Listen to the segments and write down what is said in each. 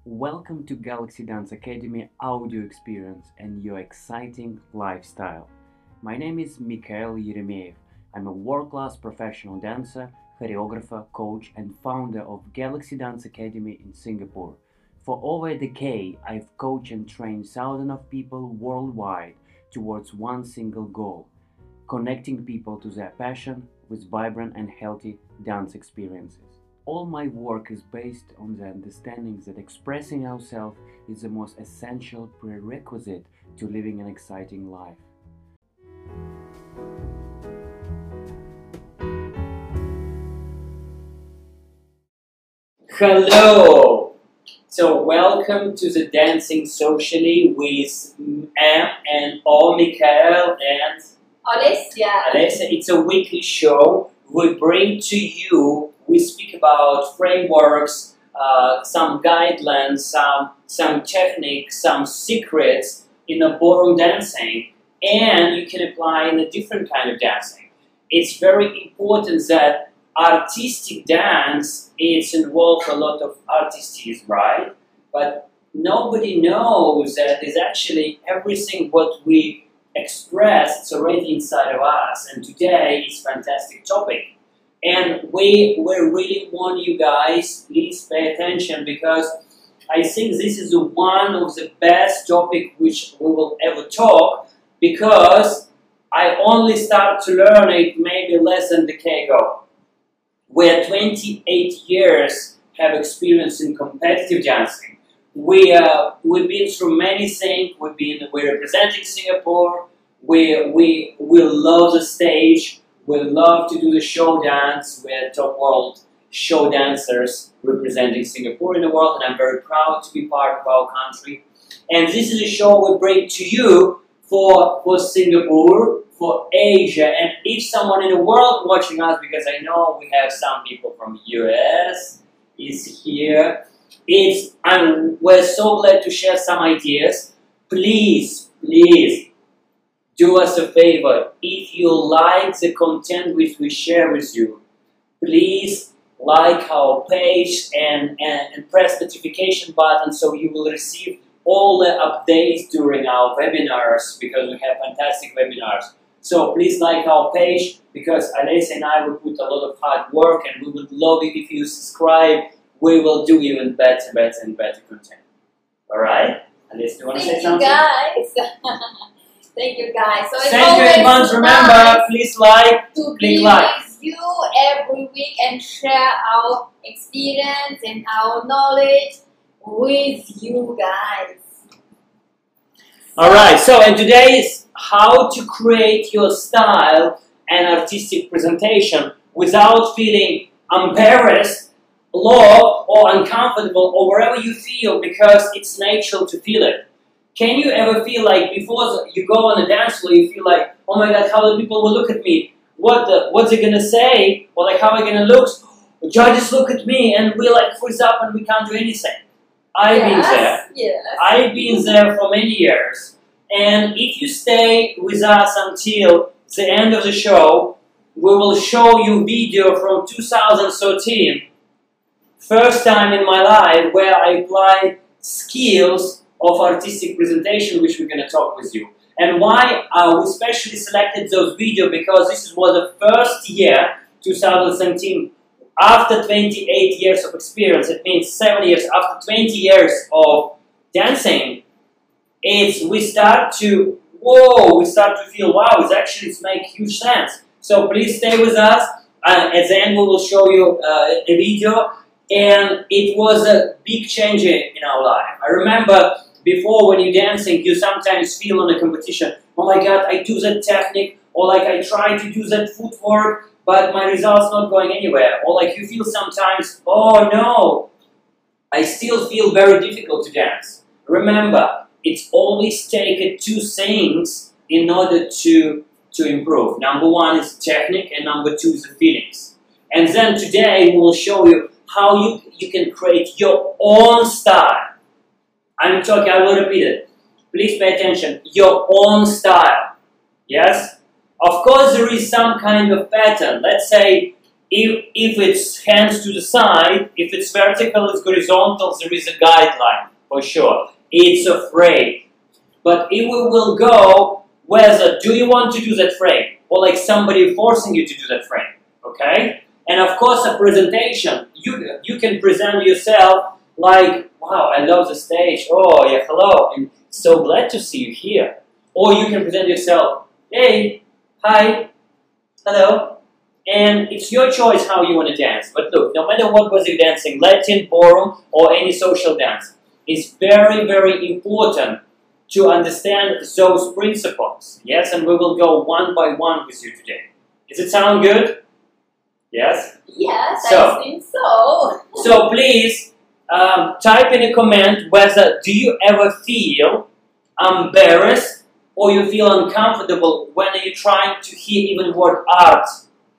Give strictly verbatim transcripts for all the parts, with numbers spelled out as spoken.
Welcome to Galaxy Dance Academy audio experience and your exciting lifestyle. My name is Mikhail Yeremeyev. I'm a world-class professional dancer, choreographer, coach and founder of Galaxy Dance Academy in Singapore. For over a decade, I've coached and trained thousands of people worldwide towards one single goal: connecting people to their passion with vibrant and healthy dance experiences. All my work is based on the understanding that expressing ourselves is the most essential prerequisite to living an exciting life. Hello! So welcome to the Dancing Socially with M and O, Mikhail and Alessia. Alessia. It's a weekly show. We bring to you, we speak about frameworks, uh, some guidelines, some, some techniques, some secrets in a ballroom dancing, and you can apply in a different kind of dancing. It's very important that artistic dance, it's involved a lot of artistry, right? But nobody knows that there's actually everything what we express, it's already inside of us, and today is a fantastic topic. And we, we really want you guys, please pay attention, because I think this is one of the best topics which we will ever talk, because I only start to learn it maybe less than a decade ago. We're twenty-eight years have experience in competitive dancing. We, uh, we've been through many things. We've been, we're representing Singapore. We, we, we love the stage. We love to do the show dance. We're top world show dancers representing Singapore in the world, and I'm very proud to be part of our country. And this is a show we bring to you for, for Singapore, for Asia, and if someone in the world watching us, because I know we have some people from U S is here. It's, and we're so glad to share some ideas. Please, please, do us a favor. If you like the content which we share with you, please like our page and, and, and press the notification button so you will receive all the updates during our webinars, because we have fantastic webinars. So please like our page, because Alessia and I will put a lot of hard work, and we would love it if you subscribe. We will do even better, better and better content. Alright? Alessia, do you want to say something? Thank you, guys. Thank you, guys. So it's Thank you in advance. Remember, nice please like, to click be like. with you every week and share our experience and our knowledge with you guys. Alright, so and today is how to create your style and artistic presentation without feeling embarrassed, low or uncomfortable, or wherever you feel, because it's natural to feel it. Can you ever feel like before you go on a dance floor, you feel like, oh my god, how the people will look at me? What the, what's it gonna say? Or like, how am I gonna look? The judges look at me and we like freeze up and we can't do anything. I've yes, been there. Yes. I've been there for many years. And if you stay with us until the end of the show, we will show you video from two thousand thirteen. First time in my life where I applied skills of artistic presentation, which we're going to talk with you. And why uh, we specially selected those videos, because this was the first year, two thousand seventeen, after twenty-eight years of experience. It means seven years after twenty years of dancing. It's, we start to, whoa, we start to feel, wow, it's actually, it's make huge sense. So please stay with us. Uh, at the end, we will show you uh, a video. And it was a big change in our life. I remember before, when you're dancing, you sometimes feel on a competition, oh my god, I do that technique, or like I try to do that footwork, but my result's not going anywhere. Or like you feel sometimes, oh no, I still feel very difficult to dance. Remember, it's always taken two things in order to, to improve. Number one is technique, and number two is the feelings. And then today we will show you how you, you can create your own style. I'm talking, I will repeat it. Please pay attention. Your own style. Yes? Of course there is some kind of pattern. Let's say If, if it's hands to the side, if it's vertical, it's horizontal, there is a guideline, for sure. It's a frame. But if we will go, whether do you want to do that frame, or like somebody forcing you to do that frame, okay? And of course, a presentation, you, you can present yourself like, wow, I love the stage, oh yeah, hello, and so glad to see you here. Or you can present yourself, hey, hi, hello. And it's your choice how you want to dance. But look, no matter what was you dancing, Latin, ballroom, or any social dance, it's very, very important to understand those principles. Yes, and we will go one by one with you today. Does it sound good? Yes? Yes, So- I think so. So please, um, type in a comment whether do you ever feel embarrassed or you feel uncomfortable when you're trying to hear even word art,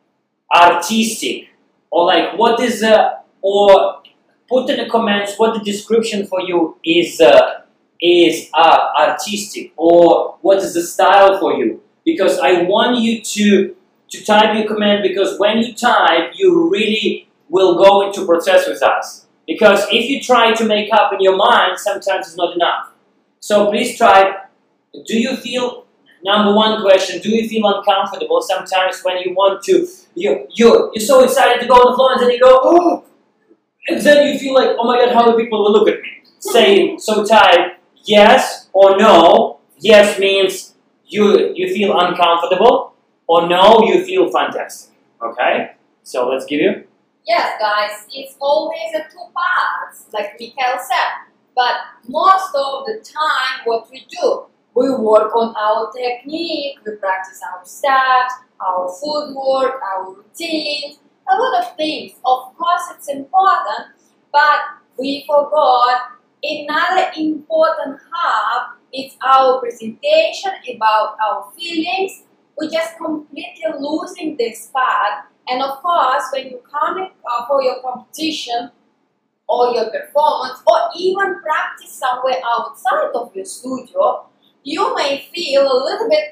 artistic, or like what is uh, or put in the comments what the description for you is uh, is uh, artistic, or what is the style for you, because I want you to to type your comment, because when you type you really will go into process with us, because if you try to make up in your mind sometimes it's not enough. So please try. Do you feel, number one question, do you feel uncomfortable sometimes when you want to, you, you, you're so excited to go on the floor and then you go, oh, and then you feel like, oh my God, how the people will look at me. Say, so type yes or no. Yes means you, you feel uncomfortable, or no, you feel fantastic. Okay? So let's give you. Yes, guys, it's always a two parts, like Mikhail said. But most of the time, what we do, we work on our technique, we practice our steps, our footwork, our routines, a lot of things. Of course, it's important, but we forgot another important half. It's our presentation about our feelings. We're just completely losing this part. And of course, when you come in, uh, for your competition or your performance, or even practice somewhere outside of your studio, you may feel a little bit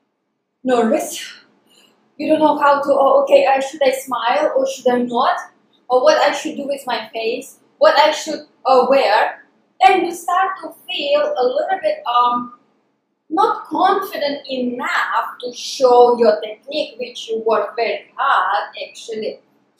nervous. You don't know how to, oh, okay, uh, should I smile or should I not? Or what I should do with my face, what I should uh, wear. Then you start to feel a little bit um, not confident enough to show your technique, which you work very hard actually.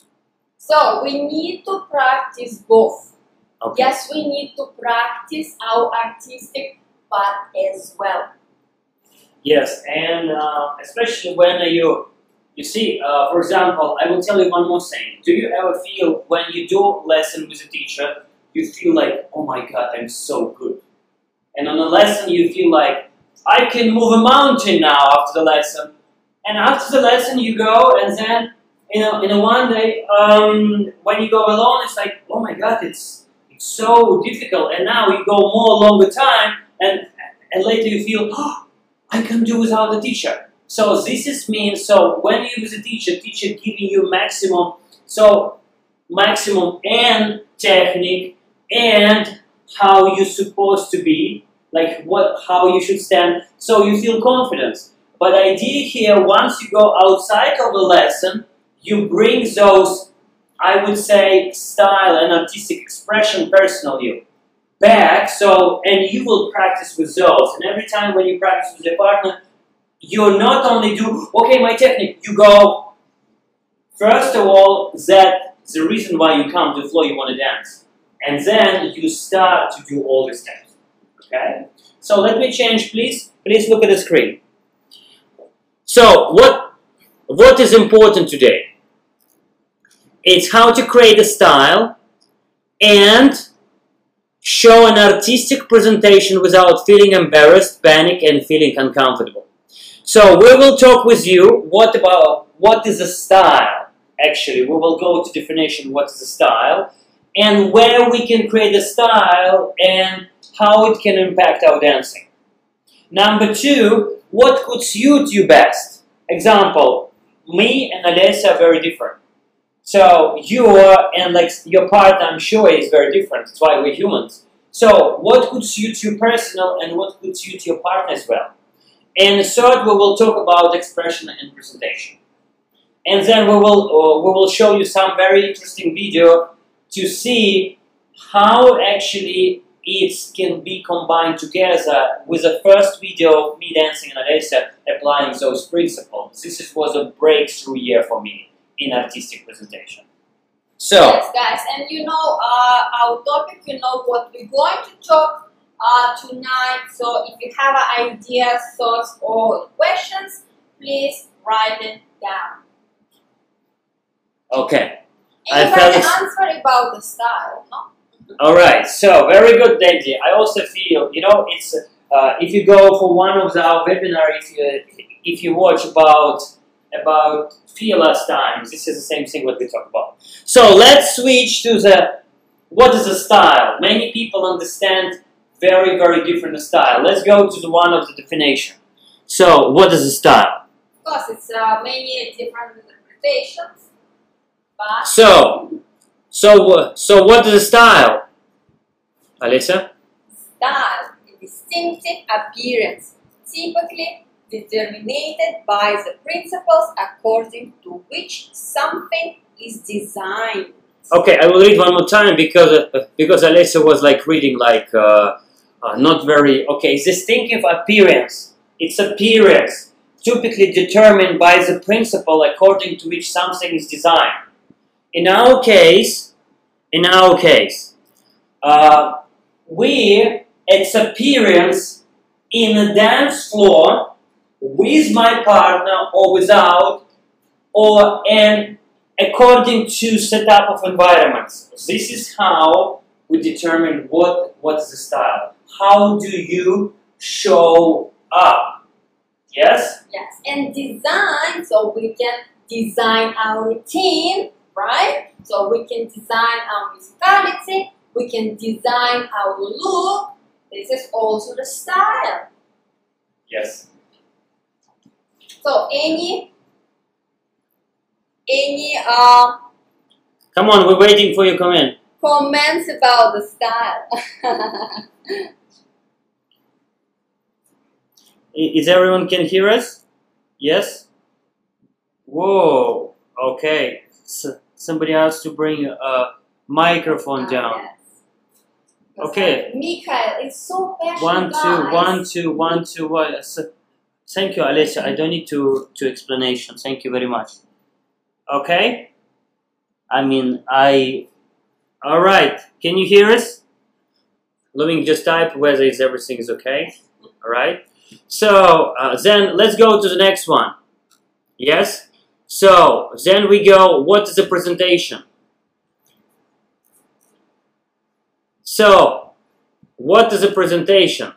So we need to practice both. Okay. Yes, we need to practice our artistic part as well. Yes, and uh, especially when you, you see, uh, for example, I will tell you one more thing. Do you ever feel when you do lesson with a teacher, you feel like, oh my God, I'm so good. And on a lesson you feel like, I can move a mountain now after the lesson. And after the lesson you go, and then in a, in a one day, um, when you go alone, it's like, oh my God, it's, it's so difficult. And now you go more longer time, and, and later you feel, oh, I can do without the teacher. So this is means, so when you with a teacher, teacher giving you maximum, so maximum and technique and how you're supposed to be, like what, how you should stand, so you feel confidence. But the idea here, once you go outside of the lesson, you bring those, I would say, style and artistic expression, personal you, back, so, and you will practice with those. And every time when you practice with your partner, you not only do, okay, my technique, you go, first of all, that's the reason why you come to the floor, you want to dance. And then you start to do all the steps. Okay? So let me change, please. Please look at the screen. So what, what is important today? It's how to create a style and show an artistic presentation without feeling embarrassed, panic, and feeling uncomfortable. So we will talk with you what about what is a style. Actually, we will go to definition what is a style and where we can create a style and how it can impact our dancing. Number two, what could suit you best? Example, me and Alessia are very different. So you are, and like your partner, I'm sure, is very different. That's why we're humans. So what could suit you personal and what could suit your partner as well? And third, we will talk about expression and presentation. and then we will uh, we will show you some very interesting video to see how actually it can be combined together with the first video of me dancing and Alessia applying those principles. This is, was a breakthrough year for me in artistic presentation. So, yes, guys, and you know uh, our topic, you know what we're going to talk uh, tonight. So if you have ideas, thoughts, or questions, please write them down. okay. Anybody answer about the style, no? All right, so very good, Daisy. I also feel, you know, it's uh, if you go for one of the, our webinars, if you, if you watch about about fearless times, this is the same thing what we talk about. So let's switch to the what is a style. Many people understand very very different style. Let's go to the one of the definition. So what is a style? Of course, it's uh, many different interpretations, but So. So, so what is a style, Alessia? style, a distinctive appearance, typically determined by the principles according to which something is designed. Okay, I will read one more time because uh, because Alessia was like reading like uh, uh, not very okay. It's distinctive appearance. It's appearance typically determined by the principle according to which something is designed. In our case, in our case, uh, we, its appearance in a dance floor with my partner or without, or and according to setup of environments. This is how we determine what what is the style. How do you show up? Yes? Yes, and design, so we can design our routine, right? So we can design our musicality, we can design our look. This is also the style. Yes. So any, any uh, Come on, we're waiting for your comment. comments about the style? Is everyone can hear us? Yes? Whoa, okay. So somebody has to bring a microphone Ah, down. yes. Okay. Mikhail is so passionate. One, two, guys. one, two, one, two, one. So, thank you, Alessia. I don't need to, to explanation. Thank you very much. Okay? I mean, I... Alright, can you hear us? Loving, just type whether is everything is okay. Alright? So, uh, then let's go to the next one. Yes? So, then we go, what is the presentation? So, what is a presentation?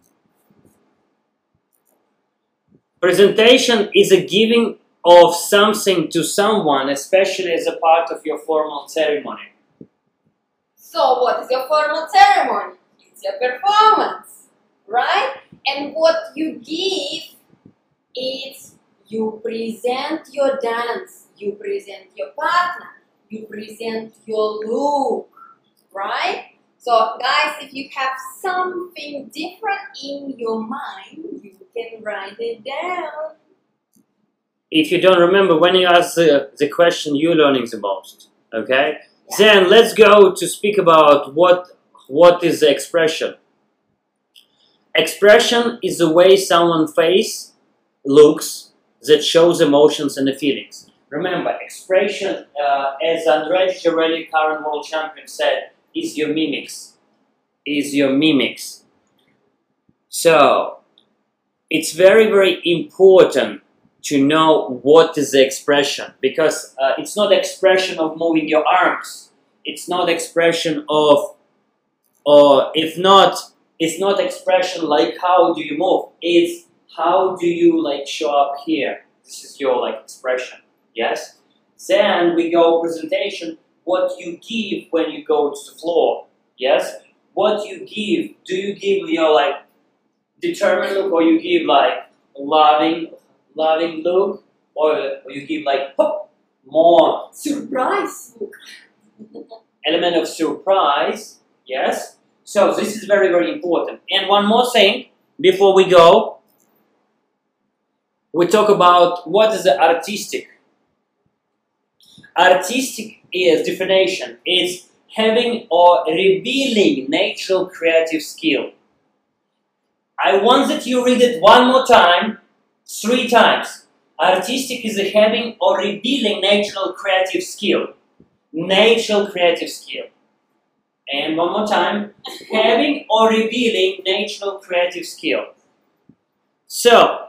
Presentation is a giving of something to someone, especially as a part of your formal ceremony. So what is your formal ceremony? It's your performance, right? And what you give is you present your dance, you present your partner, you present your look, right? So guys, if you have something different in your mind, you can write it down. If you don't remember, when you ask the, the question, you're learning the most, okay? Yeah. Then let's go to speak about what, what is the expression. Expression is the way someone's face looks that shows emotions and the feelings. Remember, expression, uh, as Andrei Girelli, current world champion, said, is your mimics. Is your mimics. So, it's very, very important to know what is the expression, because uh, it's not expression of moving your arms. It's not expression of, or if not, it's not expression like how do you move. It's how do you like show up here. This is your like expression. Yes. Then we go presentation. What you give when you go to the floor. Yes. What you give. Do you give your like determined look, or you give like loving, loving look, or, or you give like pop, more Surprise look. element of surprise. Yes. So this is very, very important. And one more thing before we go, we talk about what is the artistic. Artistic is definition. It's having or revealing natural creative skill. I want that you read it one more time, three times. Artistic is a having or revealing natural creative skill. Natural creative skill. And one more time, having or revealing natural creative skill. So,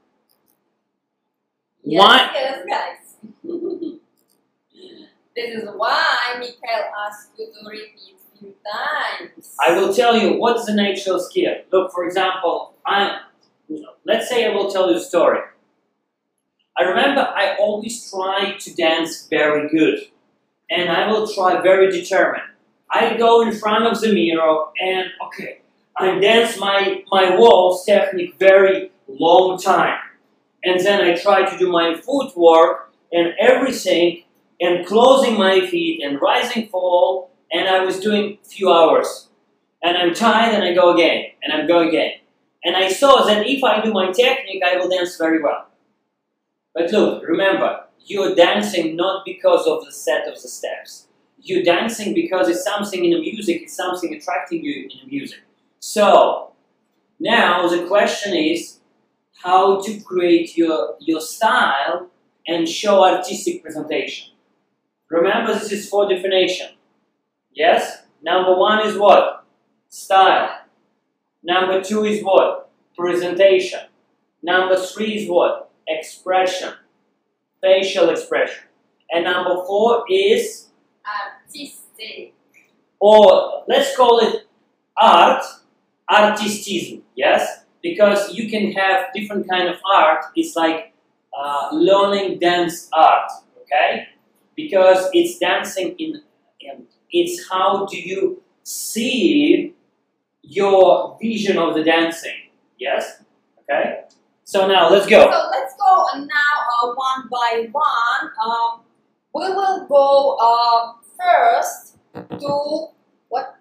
Yes, why? yes, guys. This is why Mikhail asked you to repeat few times. I will tell you what is a natural skill. Look, for example, I, let's say I will tell you a story. I remember I always try to dance very good, and I will try very determined. I go in front of the mirror and, okay, I dance my, my waltz technique very long time. And then I try to do my footwork and everything, and closing my feet and rising fall, and I was doing a few hours. And I'm tired and I go again, and I'm going again. And I saw that if I do my technique, I will dance very well. But look, remember, you're dancing not because of the set of the steps. You're dancing because it's something in the music, it's something attracting you in the music. So, now the question is how to create your, your style and show artistic presentation. Remember, this is for definition. Yes? Number one is what? Style. Number two is what? Presentation. Number three is what? Expression. Facial expression. And number four is? Artistic. Or let's call it art, artistism. Yes? Because you can have different kind of art. It's like uh, learning dance art. Okay? Because it's dancing in, in, it's how do you see your vision of the dancing. Yes? Okay? So now, let's go. So let's go uh, now uh, one by one. Um, we will go uh, first to what?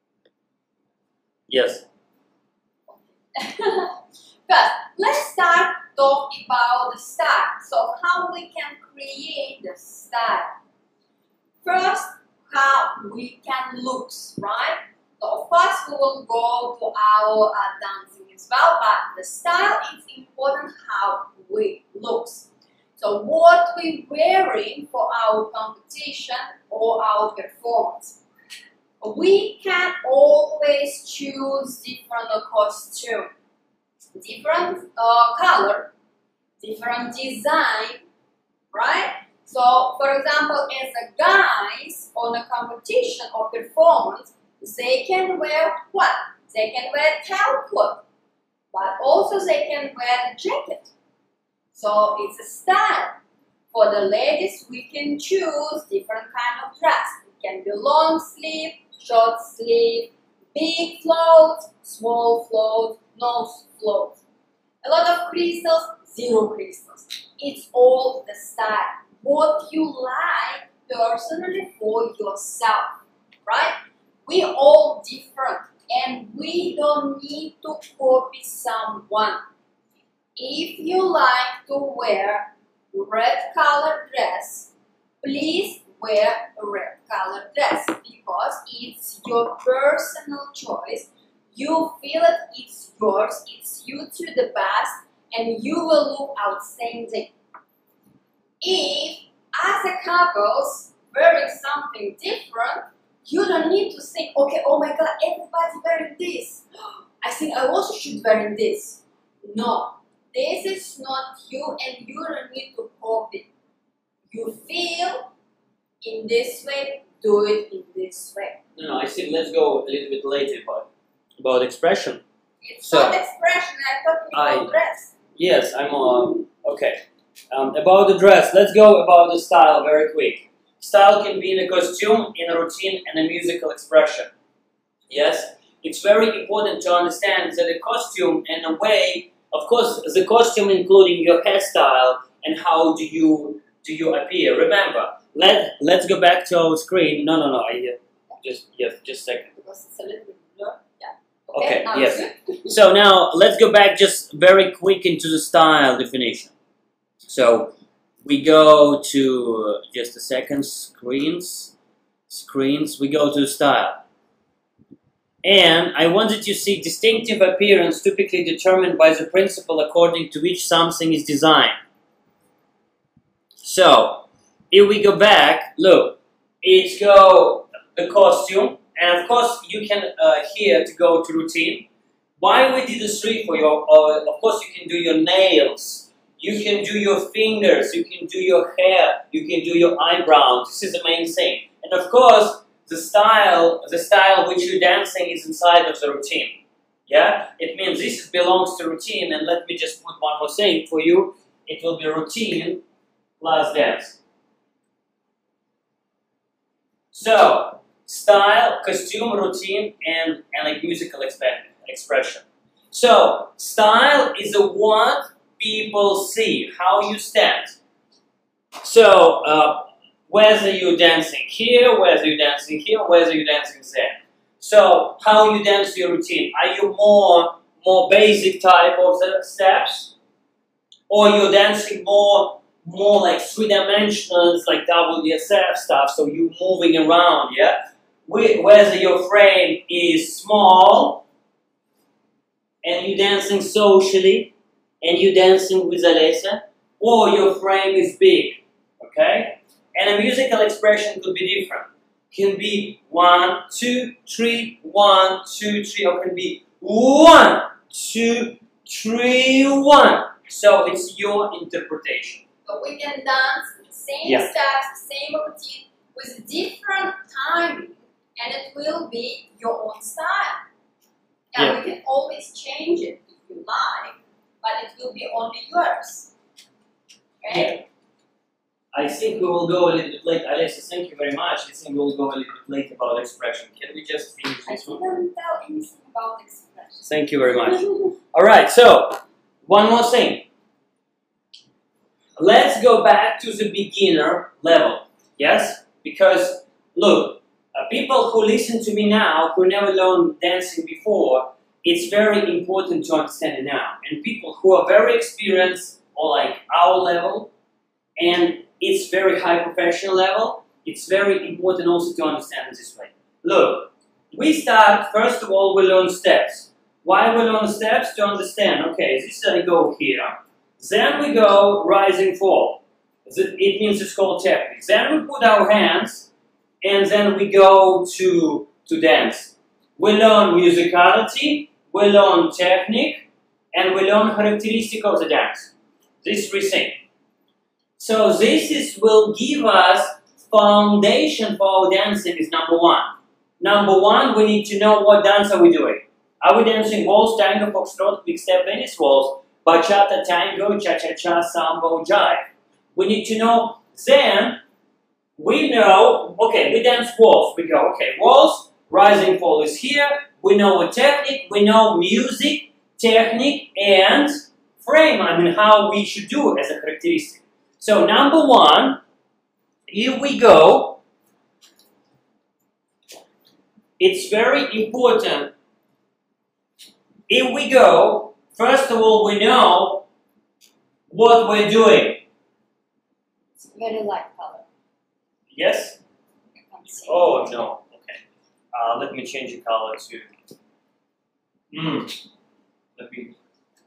Yes. First, let's start talking about the style. So how we can create the style. First, how we can look, right? So of course we will go to our uh, dancing as well, but the style is important how we look. So what we wearing for our competition or our performance. We can always choose different costume, different uh, color, different design, right? So, for example, as a guys on a competition or performance, they can wear what? They can wear tail coat, but also they can wear a jacket. So it's a style. For the ladies, we can choose different kind of dress. It can be long sleeve, short sleeve, big floats, small floats, no floats. A lot of crystals, zero crystals. It's all the style. What you like personally for yourself, right? We all different and we don't need to copy someone. If you like to wear red color dress, please wear a red color dress because it's your personal choice. You feel it, it's yours, it's you to the best, and you will look outstanding. If, as a couples, wearing something different, you don't need to think, okay, oh my god, everybody's wearing this. I think I also should wear this. No, this is not you and you don't need to copy. You feel in this way, do it in this way. No, no, I think let's go a little bit later about, about expression. It's So, not expression, I'm talking about I- dress. Yes, I'm on. Okay. Um, about the dress, let's go about the style very quick. Style can be in a costume, in a routine, and a musical expression. Yes? It's very important to understand that a costume, in a way, of course, the costume including your hairstyle and how do you do you appear. Remember, let let's go back to our screen. No, no, no. I uh, just yes, just a second. Because it's a little bit blurred. Yeah. Okay, now yes. it's good. So now let's go back just very quick into the style definition. So we go to, just a second, screens, screens, we go to style. And I wanted to see distinctive appearance typically determined by the principle according to which something is designed. So, if we go back, look, it's go the costume, and of course you can uh, here to go to routine. Why we did the three for your, uh, of course you can do your nails, you can do your fingers, you can do your hair, you can do your eyebrows, this is the main thing. And of course, the style, the style which you're dancing is inside of the routine. Yeah? It means this belongs to routine, and let me just put one more thing for you. It will be routine plus dance. So, style, costume, routine, and, and like musical expression. So, style is the what people see, how you stand. So, uh, whether you're dancing here, whether you're dancing here, whether you're dancing there. So, how you dance your routine? Are you more, more basic type of the steps? Or you're dancing more, more like three dimensions, like W S F stuff, so you're moving around, yeah? Whether your frame is small, and you're dancing socially, and you're dancing with Alessia, or your frame is big, okay? And a musical expression could be different. Can be one, two, three, one, two, three, or can be one, two, three, one. So it's your interpretation. But we can dance the same yeah. steps, the same routine, with different timing, and it will be your own style. And yeah. we can always change it if you like, but it will be only yours. Okay? Yeah. I think we will go a little bit late. Alessia, thank you very much. I think we will go a little bit late about expression. Can we just finish this one? I didn't tell anything about expression. Thank you very much. Alright, so, one more thing. Let's go back to the beginner level. Yes? Because, look, uh, people who listen to me now, who never learned dancing before, it's very important to understand it now. And people who are very experienced, or like our level, and it's very high professional level, it's very important also to understand it this way. Look, we start, first of all, we learn steps. Why we learn steps? To understand, okay, this is I go here, then we go rise and fall. It means it's called technique. Then we put our hands, and then we go to, to dance. We learn musicality, we learn technique, and we learn characteristic of the dance. These three things. So this is, will give us foundation for our dancing is number one. Number one, we need to know what dance are we doing. Are we dancing waltz, tango, foxtrot, quick step, Venice waltz, bachata, tango, cha-cha-cha, samba, jive? We need to know, then we know, okay, we dance waltz. We go, okay, waltz, rising fall is here. We know a technique, we know music, technique, and frame. I mean, how we should do it as a characteristic. So number one, here we go. It's very important. Here we go. First of all, we know what we're doing. It's very light color. Yes? Oh, no. Okay. Uh, let me change the color to... Mm. Let me...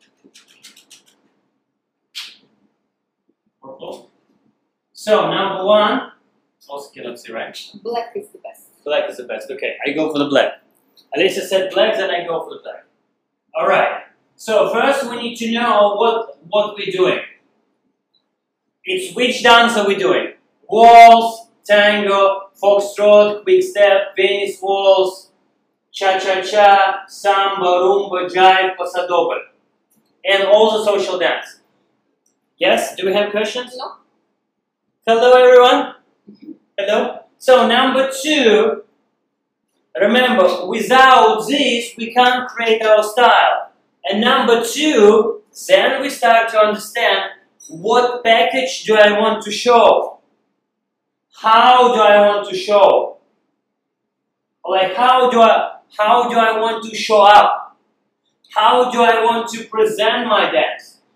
Purple. So, number one, also cannot see, right? Black is the best. Black is the best. Okay, I go for the black. Alessia said black, then I go for the black. Alright. So, first we need to know what, what we're doing. It's which dance are we doing? Waltz, tango, foxtrot, quick step, Venice waltz, cha-cha-cha, samba, rumba, jive, paso doble. And all the social dance. Yes? Do we have questions? No. Hello, everyone. Hello. So, number two, remember, without this, we can't create our style. And number two, then we start to understand what package do I want to show? How do I want to show? Like, how do I, how do I want to show up? How do I want to present my dance?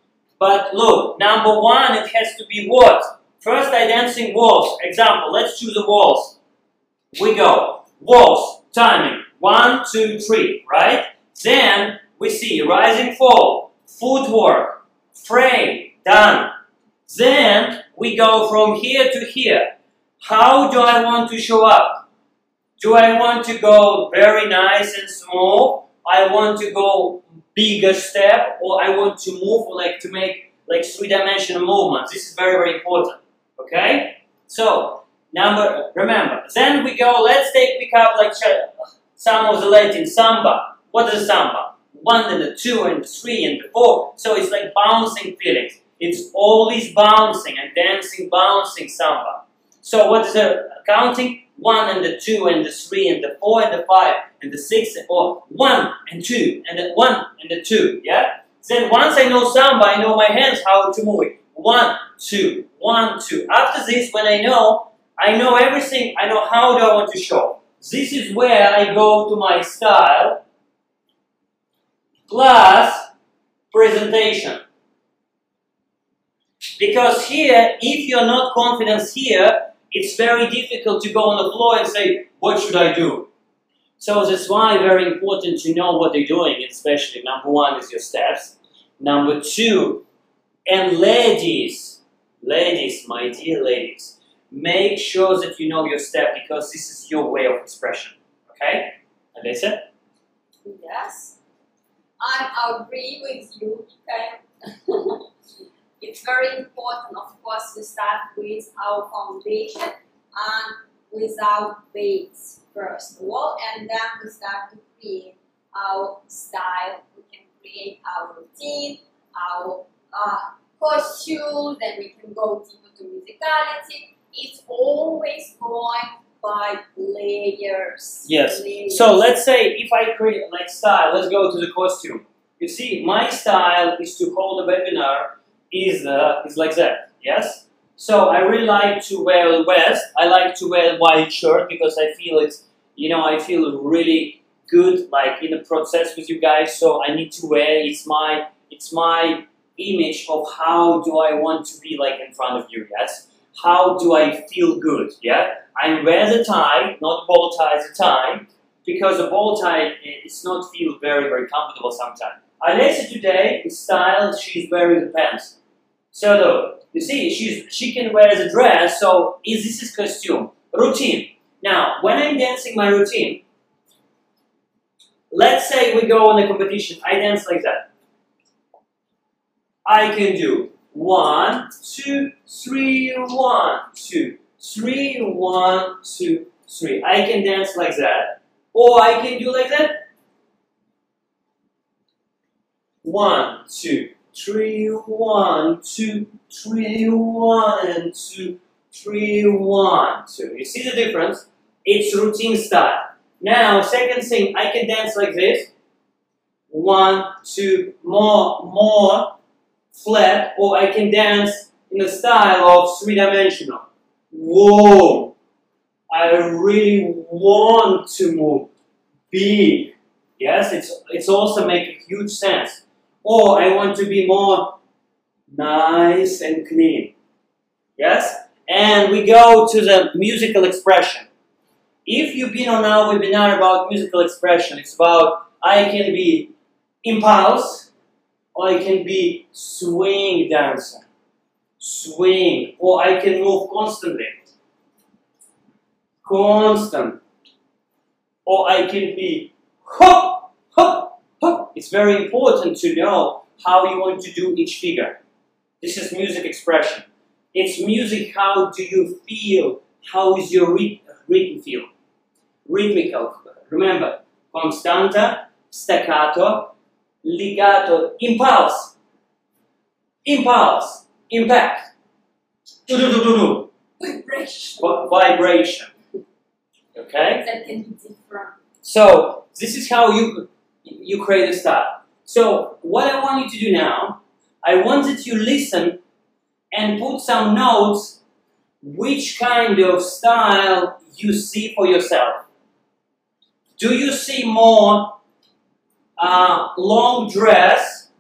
But look, number one, it has to be what? First I dancing waltz. Example, let's choose a waltz. We go. Waltz, timing. One, two, three, right? Then we see rising fall, footwork, frame, done. Then we go from here to here. How do I want to show up? Do I want to go very nice and small? I want to go bigger step, or I want to move, like to make like three-dimensional movements. This is very, very important. Okay? So, number, remember, then we go, let's take, pick up like some of the Latin samba. What is samba? One and the two and the three and the four. So it's like bouncing feelings. It's always bouncing and dancing, bouncing samba. So what is the counting? One and the two and the three and the four and the five and the six, or one and two and the one and the two, yeah? Then once I know samba, I know my hands how to move it. One, two, one, two. After this, when I know, I know everything, I know how do I want to show. This is where I go to my style plus presentation. Because here, if you're not confident here, it's very difficult to go on the floor and say, what should I do? So that's why very important to know what they're doing, especially number one is your steps. Number two, and ladies, ladies, my dear ladies, make sure that you know your step because this is your way of expression. Okay? Alessia? Yes. I agree with you, okay? It's very important, of course, to start with our foundation and with our base first of all, and then we start to create our style. We can create our routine, our uh, costume, then we can go deeper to musicality. It's always going by layers. Yes. Layers. So let's say if I create like style, let's go to the costume. You see, my style is to hold a webinar is uh, is like that. Yes. So I really like to wear vest. I like to wear white shirt because I feel it's, you know, I feel really good, like in the process with you guys. So I need to wear. It's my it's my image of how do I want to be like in front of you. Yes. How do I feel good? Yeah. I wear the tie, not bow tie, the tie, because the bow tie it's not feel very very comfortable sometimes. Alessia today is styled. She's wearing the pants. So look, you see, she's she can wear the dress. So is this is costume routine? Now, when I'm dancing my routine, let's say we go on a competition. I dance like that. I can do one, two, three, one, two, three, one, two, three. I can dance like that, or I can do like that. One, two, three, one, two, three, one, and two, three, one, two. You see the difference? It's routine style. Now, second thing, I can dance like this. One, two, more, more flat, or I can dance in the style of three-dimensional. Whoa! I really want to move big. Yes, it's it's also making huge sense. Or I want to be more nice and clean. Yes? And we go to the musical expression. If you've been on our webinar about musical expression, it's about I can be impulse, or I can be swing dancer. Swing. Or I can move constantly. Constant. Or I can be hop, hop, hop. It's very important to know how you want to do each figure. This is music expression. It's music, how do you feel? How is your rhythm feel? Rhythmical. Remember, constanta, staccato, legato, impulse. Impulse, impact. Do-do-do-do-do. Vibration. Vibration. Okay? That can be different. So, this is how you, you create a style. So, what I want you to do now, I want that you listen and put some notes which kind of style you see for yourself. Do you see more uh, long dress,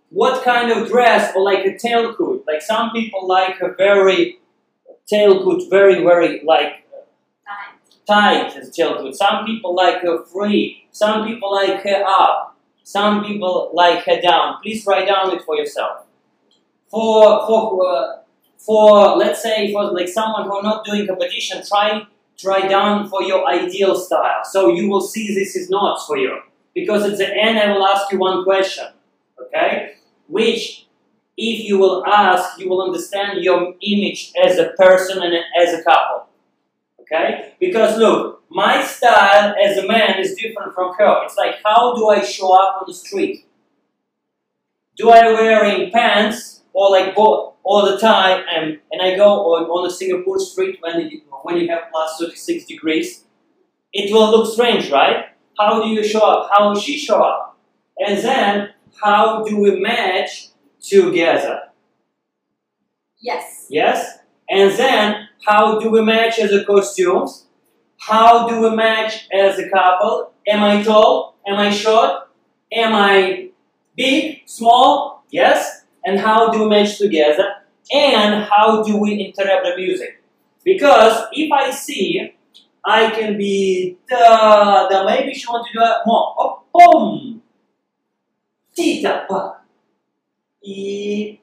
what kind of dress, or like a tailcoat. Like some people like a very tailcoat, very, very like tight as tailcoat. Some people like her free. Some people like her up. Some people like her down. Please write down it for yourself. For for uh, for let's say for like someone who are not doing competition, try try down for your ideal style. So you will see this is not for you, because at the end I will ask you one question, okay? Which, if you will ask, you will understand your image as a person and as a couple. Okay? Because look, my style as a man is different from her. It's like, how do I show up on the street? Do I wearing pants or like both all the time and, and I go on, on a Singapore street when you, when you have plus thirty-six degrees? It will look strange, right? How do you show up? How will she show up? And then, how do we match together? Yes. Yes? And then, how do we match as a costumes? How do we match as a couple? Am I tall? Am I short? Am I big? Small? Yes? And how do we match together? And how do we interrupt the music? Because if I see, I can be da, da, maybe she wants to do it more. Oh, boom! Tita, pa. E.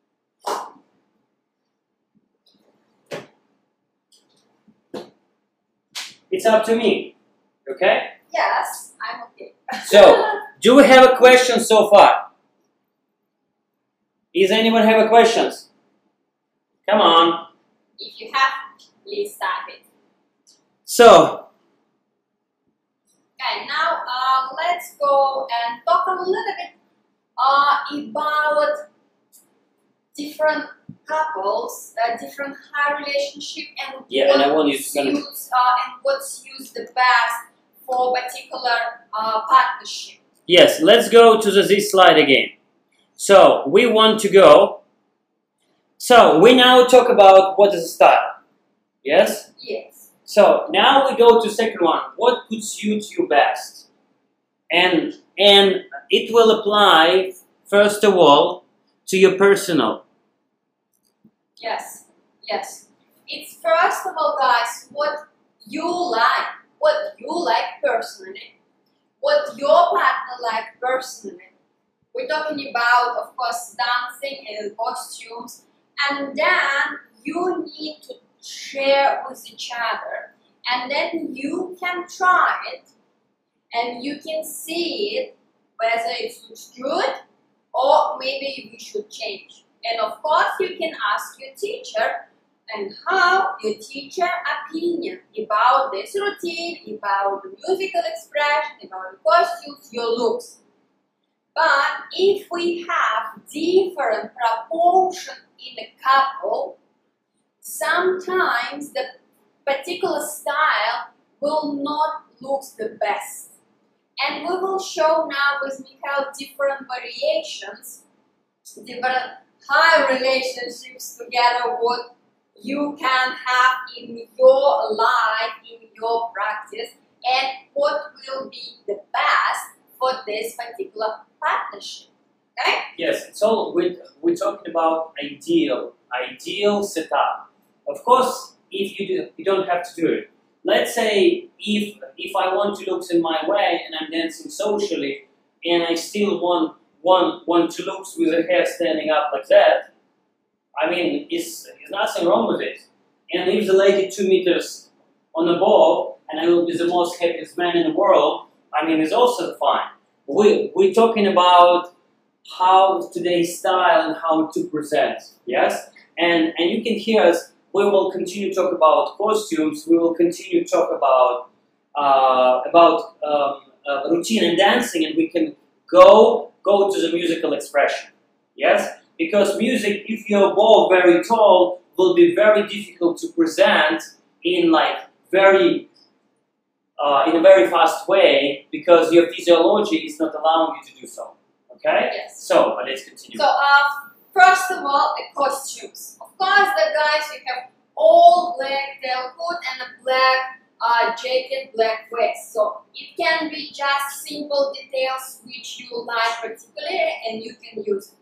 It's up to me, okay? Yes, I'm okay. So, do we have a question so far? Does anyone have a questions? Come on. If you have, please type it. So, okay, now uh, let's go and talk a little bit uh, about different couples, uh, different high relationship, and yeah, what and I want you to suits, kind of, uh, and what's used the best for particular uh, partnership. yes, let's go to the, this slide again. So, we want to go, so we now talk about what is style, yes? Yes. So, now we go to second one, what could suit you best? And, and it will apply, first of all, to your personal. Yes, yes. It's first of all, guys, what you like, what you like personally, what your partner like personally. We're talking about, of course, dancing and costumes, and then you need to share with each other, and then you can try it, and you can see it, whether it looks good, or maybe we should change. And of course, you can ask your teacher and how your teacher opinion about this routine, about the musical expression, about the costumes, your looks. But if we have different proportion in a couple, sometimes the particular style will not look the best. And we will show now with Mikhail different variations, different high relationships together, what you can have in your life, in your practice, and what will be the best for this particular partnership. Okay? Yes, it's all, we're, we're talking about ideal, ideal setup. Of course, if you, do, you don't have to do it. Let's say if, if I want to look in my way and I'm dancing socially and I still want, want, want to look with the hair standing up like that, I mean, it's, there's nothing wrong with it. And if the lady two meters on the ball and I will be the most happiest man in the world, I mean, it's also fine. We, we're talking about how today's style and how to present, yes? And, and you can hear us, we will continue to talk about costumes, we will continue to talk about, uh, about um, uh, routine and dancing, and we can go, go to the musical expression, yes? Because music, if you're both very tall, will be very difficult to present in like very Uh, in a very fast way, because your physiology is not allowing you to do so. Okay? Yes. So, but let's continue. So, uh, first of all, the costumes. Of course, the guys, you have all black tailcoat and a black uh, jacket, black vest. So, it can be just simple details which you like particularly, and you can use it.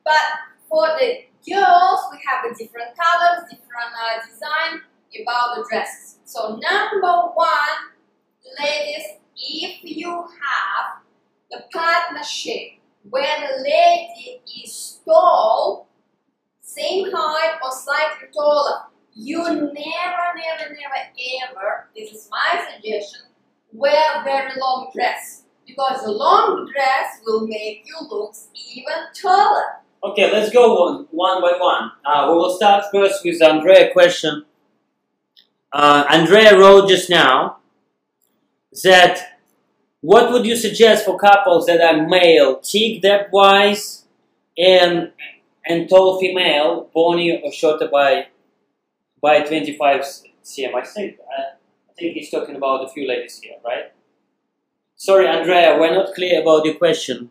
But for the girls, we have a different colors, different uh, design about the dresses. So number one, ladies, if you have a partnership where the lady is tall, same height or slightly taller, you never, never, never, ever, this is my suggestion, wear very long dress. Because the long dress will make you look even taller. Okay, let's go one, one by one. Uh, we will start first with Andrea question. Uh, Andrea wrote just now that what would you suggest for couples that are male, thick, depth-wise, and and tall female, bony or shorter by by twenty-five centimeters? I think uh, I think he's talking about a few ladies here, right? Sorry, Andrea, we're not clear about your question.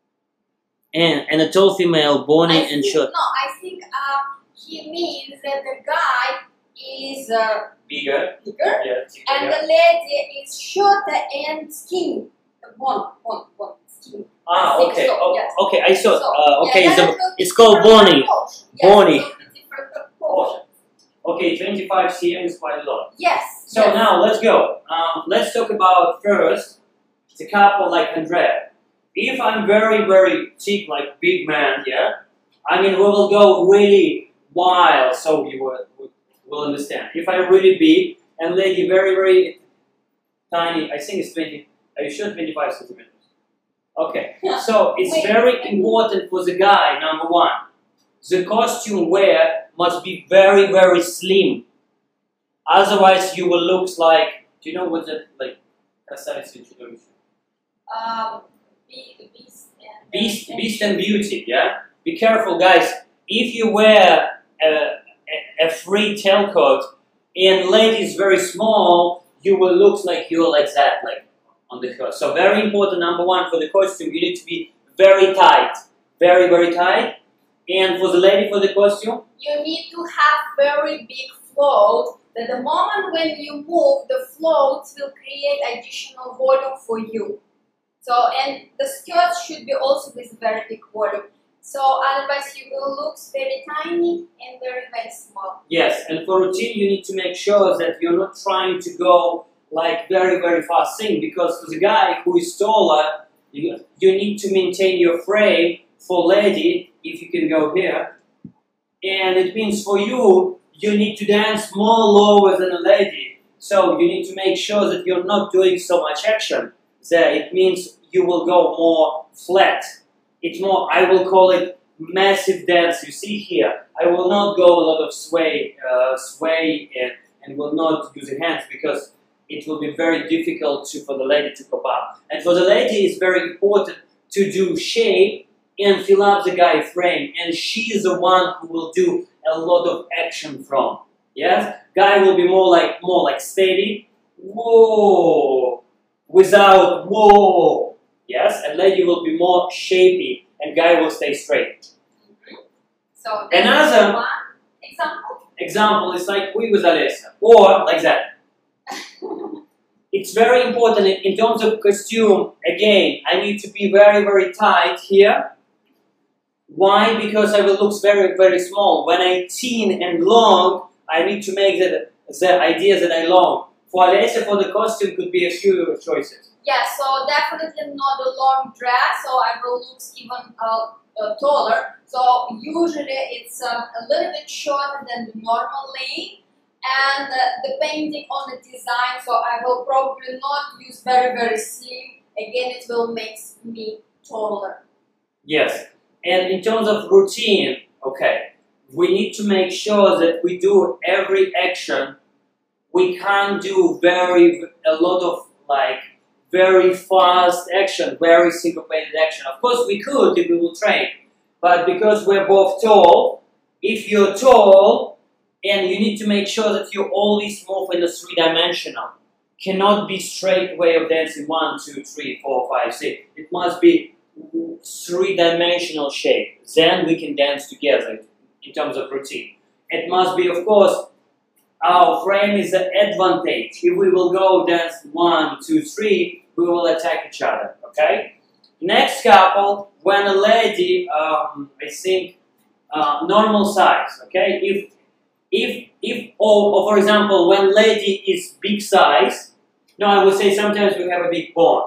And and a tall female, bony I and think, short. No, I think uh, he means that the guy is uh, Bigger. bigger, Yeah, thicker, and yeah. the lady is shorter and skinny. One, one, one, skinny. Ah, I think okay. so, Oh, yes. okay, I saw. So, uh, okay, yeah, it's, that a, will be it's called different bony. approach. Yes, Bony. it will be different approach. Okay, twenty-five centimeters is quite a lot. Yes. So yes. now let's go. Um, let's talk about first the couple like Andrea. If I'm very, very thick, like big man, yeah, I mean, we will go really wild, so you will, will understand. If I'm really big and lady very, very tiny, I think it's twenty, are you sure twenty-five centimeters? Okay, so it's Wait. very important for the guy, number one. The costume wear must be very, very slim. Otherwise, you will look like, do you know what that, like, красавица и чудовище? Um, be, beast, and, Beast, Beast and Beauty, yeah? Be careful, guys. If you wear a, a, a free tailcoat and ladies very small, you will look like you're like that, like on the coat. So very important, number one, for the costume, you need to be very tight. Very, very tight. And for the lady, for the costume, you need to have very big float. That the moment when you move, the floats will create additional volume for you. So, and the skirts should be also with very big volume. So otherwise you will look very tiny and very, very small. yes, and for routine, you need to make sure that you're not trying to go like very, very fast thing, because for the guy who is taller, you, you need to maintain your frame. For lady, if you can go here, and it means for you, you need to dance more lower than a lady. So you need to make sure that you're not doing so much action. There, it means you will go more flat. It's more, I will call it massive dance. You see here, I will not go a lot of sway, uh, sway, and, and will not use the hands because it will be very difficult to, for the lady to pop up. And for the lady, it's very important to do shape and fill up the guy frame, and she is the one who will do a lot of action from. Yes, guy will be more like more like steady, whoa, without whoa. Yes, and lady will be more shapy, and guy will stay straight. Mm-hmm. So that's Another one example. example is like we with Alessa, or like that. It's very important in, in terms of costume. Again, I need to be very, very tight here. Why? Because I will look very, very small. When I thin and long, I need to make the, the idea that I long. For Alessia, for the costume, could be a few choices. Yeah, so definitely not a long dress, so I will look even uh, uh, taller. So usually it's um, a little bit shorter than the normal length, and uh, depending on the design, so I will probably not use very, very slim. Again, it will make me taller. Yes. And in terms of routine, okay, we need to make sure that we do every action. We can't do very, a lot of like, very fast action, very syncopated action. Of course we could if we will train, but because we're both tall, if you're tall, and you need to make sure that you always move in a three-dimensional. Cannot be straight way of dancing one, two, three, four, five, six. It must be three-dimensional shape. Then we can dance together in terms of routine. It must be, of course, our frame is the advantage. If we will go dance one, two, three, we will attack each other, okay? Next couple, when a lady, um, I think, uh, normal size, okay? If, if, if, or, or for example, when lady is big size, no, I would say sometimes we have a big bone,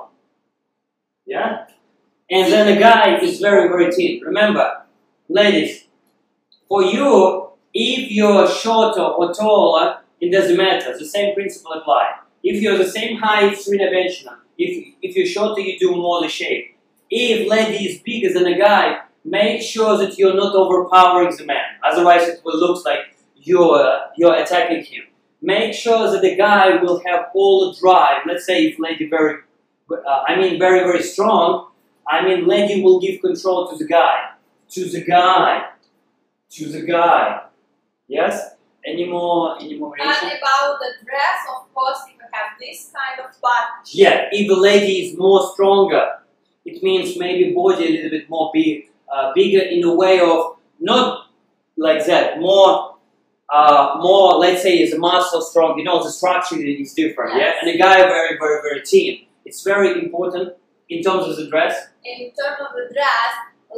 yeah? And then the guy is very, very thin. Remember, ladies, for you, if you're shorter or taller, it doesn't matter. The same principle applies. If you're the same height, three-dimensional. If, if you're shorter, you do more the shape. If lady is bigger than a guy, make sure that you're not overpowering the man. Otherwise, it will look like you're, you're attacking him. Make sure that the guy will have all the drive. Let's say if lady very, uh, I mean very, very strong, I mean lady will give control to the guy. To the guy. To the guy. Yes? Any more, any more And reaction? about the dress, of course, if you have this kind of butt. Yeah, if the lady is more stronger, it means maybe body a little bit more big, uh, bigger in a way of not like that, more, uh, more. Let's say is the muscle strong. You know, the structure is different. Yes. Yeah, and the guy very, very, very thin. It's very important in terms of the dress. In terms of the dress,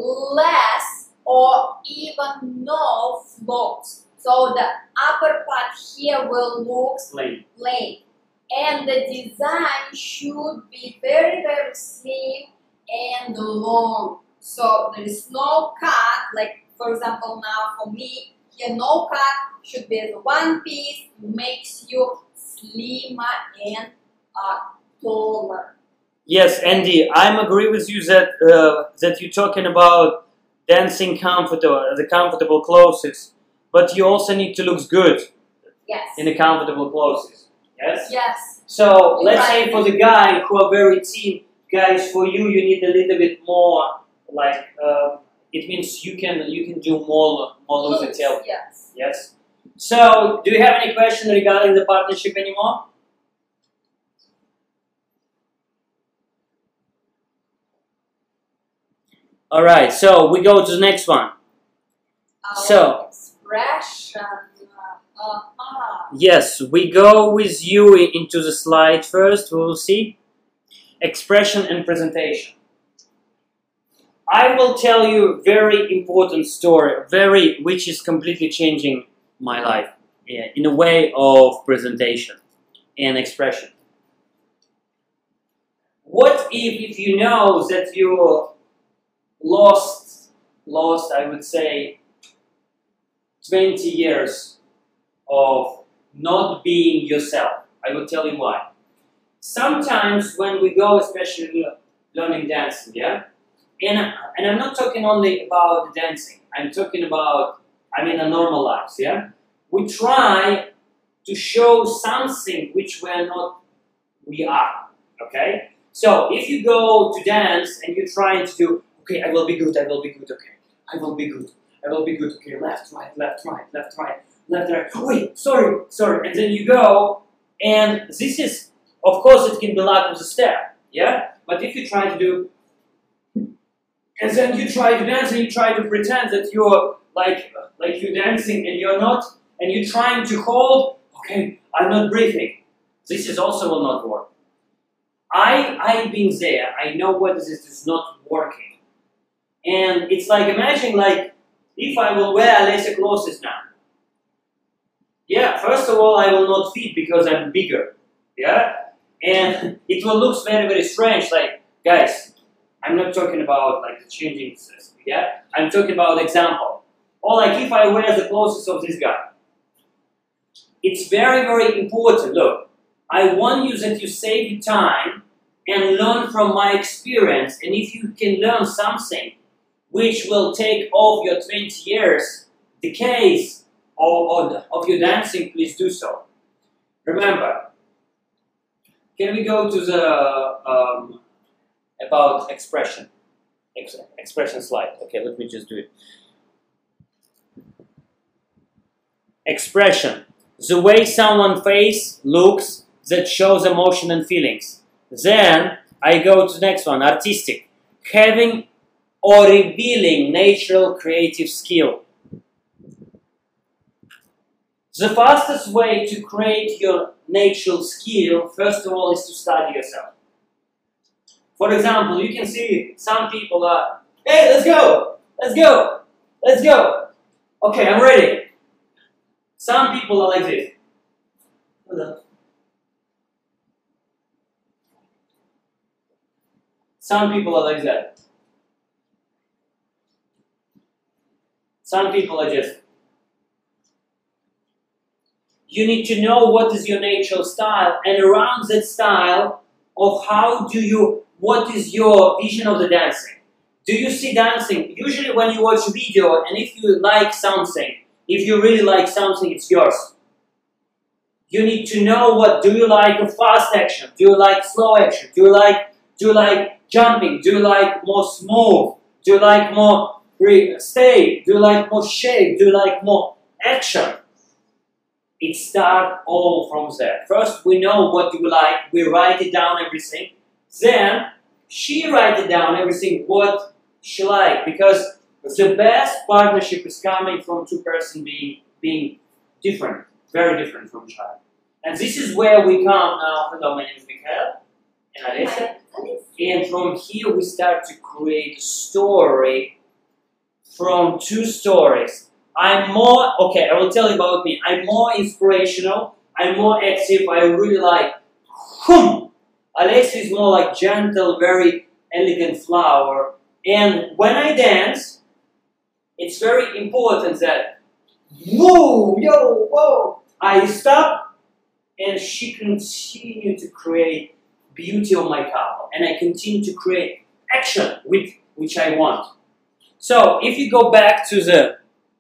less or even no floats. So the upper part here will look Plain. plain. And the design should be very, very slim and long. So there is no cut, like for example now for me, here no cut, should be as one piece, makes you slimmer and uh, taller. Yes, Andy, I'm agree with you that uh, that you're talking about dancing comfortable, the comfortable clothes, but you also need to look good Yes. in the comfortable clothes. Yes. Yes. So You're let's right. say for the guy who are very thin, guys, for you you need a little bit more. Like uh, it means you can you can do more more loose Looks, tail. yes. Yes. So do you have any question regarding the partnership anymore? All right. So we go to the next one. Our So- expression. Uh, uh-huh. Yes, we go with you i- into the slide first. We will see expression and presentation. I will tell you a very important story, very which is completely changing my life yeah, in a way of presentation and expression. What if, if you know that you lost, lost, I would say, twenty years of not being yourself? I will tell you why. Sometimes when we go, especially learning dancing, yeah, and, and I'm not talking only about the dancing, I'm talking about, I mean, a normal lives, yeah? We try to show something which we're not, we are, okay? So if you go to dance and you're trying to do, okay, I will be good, I will be good, okay, I will be good, I will be good, okay, left, right, left, right, left, right, left, right, wait, sorry, sorry, and then you go, and this is, of course, it can be lack of the step, yeah? But if you try to do, and then you try to dance and you try to pretend that you're like, like you're dancing and you're not, and you're trying to hold, okay, I'm not breathing. This is also will not work. I, I've been there, I know what this is not working. And it's like, imagine like, if I will wear lacy clothes now. Yeah, first of all, I will not fit because I'm bigger. Yeah? And it will look very, very strange. Like, guys, I'm not talking about like the changing system. Yeah? I'm talking about example. Or like if I wear the clothes of this guy. It's very, very important. Look, I want you that you save your time and learn from my experience. And if you can learn something which will take off your twenty years, the case of, of, of your dancing, please do so. Remember, can we go to the um, about expression? Ex expression slide. Okay, let me just do it. Expression. The way someone's face looks that shows emotion and feelings. Then I go to the next one, artistic. Having or revealing natural creative skill. The fastest way to create your natural skill, first of all, is to study yourself. For example, you can see some people are, hey, let's go, let's go, let's go. Okay, I'm ready. Some people are like this. Some people are like that. Some people are just. You need to know what is your natural style, and around that style of how do you, what is your vision of the dancing. Do you see dancing? Usually when you watch a video, and if you like something, if you really like something, it's yours. You need to know what, do you like a fast action? Do you like slow action? Do you like, do you like jumping? Do you like more smooth? Do you like more stay? Do you like more shape? Do you like more action? It starts all from there. First, we know what you like. We write it down, everything. Then, she write it down, everything, what she like. Because the best partnership is coming from two person being, being different. Very different from each other. And this is where we come now. Hello, my name is Mikhail. And Alessia. And from here, we start to create a story from two stories. I'm more, okay, I will tell you about me. I'm more inspirational. I'm more active. I really like, whoom. Alessia is more like gentle, very elegant flower. And when I dance, it's very important that, whoa, yo, whoa. I stop, and she continue to create beauty of my couple. And I continue to create action, with, which I want. So, if you go back to the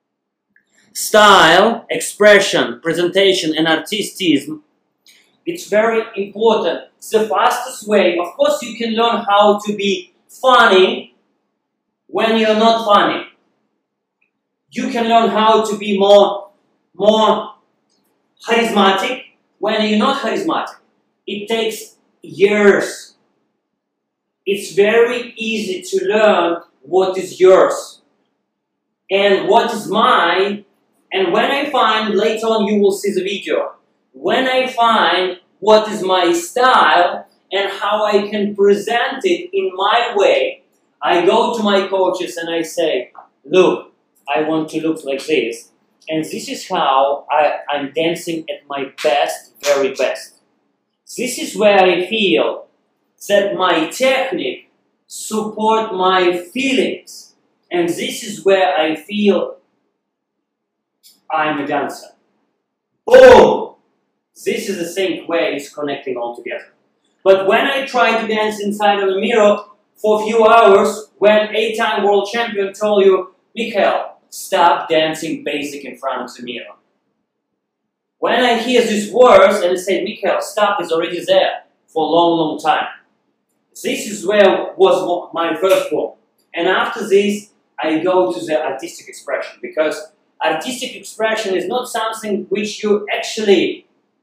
style, expression, presentation, and artistism, it's very important. It's the fastest way. Of course, you can learn how to be funny when you're not funny. You can learn how to be more, more charismatic when you're not charismatic. It takes years. It's very easy to learn what is yours and what is mine. And when I find, later on you will see the video, when I find what is my style and how I can present it in my way, I go to my coaches and I say, look, I want to look like this. And this is how I, I'm dancing at my best, very best. This is where I feel that my technique support my feelings. And this is where I feel I'm a dancer. Boom! This is the same way it's connecting all together. But when I try to dance inside of a mirror for a few hours, when eight-time world champion told you, Mikhail, stop dancing basic in front of the mirror. When I hear these words and I say, Mikhail, stop, is already there for a long, long time. This is where was my first one. And after this, I go to the artistic expression, because artistic expression is not something which you actually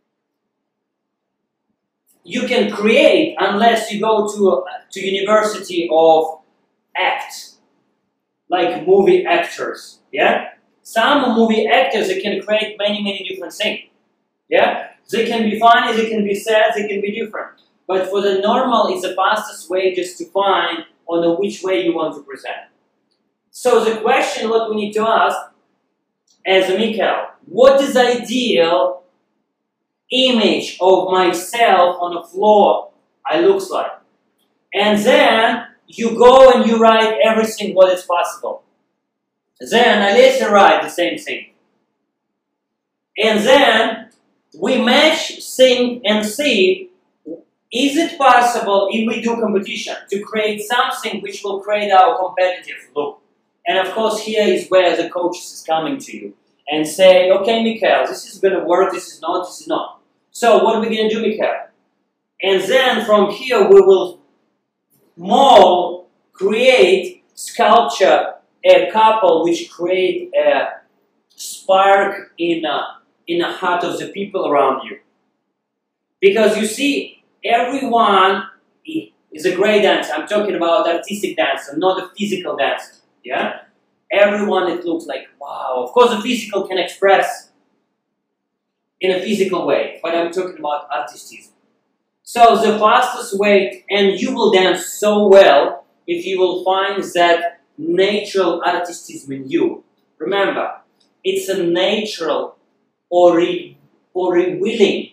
you can create unless you go to to university of act, like movie actors. Yeah, some movie actors, they can create many many different things. Yeah, they can be funny, they can be sad, they can be different. But for the normal, it's the fastest way just to find on which way you want to present. So the question what we need to ask as a Mikhail, what is the ideal image of myself on the floor I looks like? And then you go and you write everything what is possible. Then Alessia write the same thing. And then we match, think and see, is it possible if we do competition to create something which will create our competitive look? And of course, here is where the coaches is coming to you and say, okay, Mikhail, this is going to work, this is not, this is not. So what are we going to do, Mikhail? And then from here, we will mold, create, sculpture a couple which create a spark in a, in the heart of the people around you. Because you see, everyone is a great dancer. I'm talking about artistic dancer, not a physical dancer. Yeah? Everyone, it looks like, wow. Of course, the physical can express in a physical way, but I'm talking about artistism. So the fastest way, and you will dance so well if you will find that natural artistism in you. Remember, it's a natural or re, or revealing.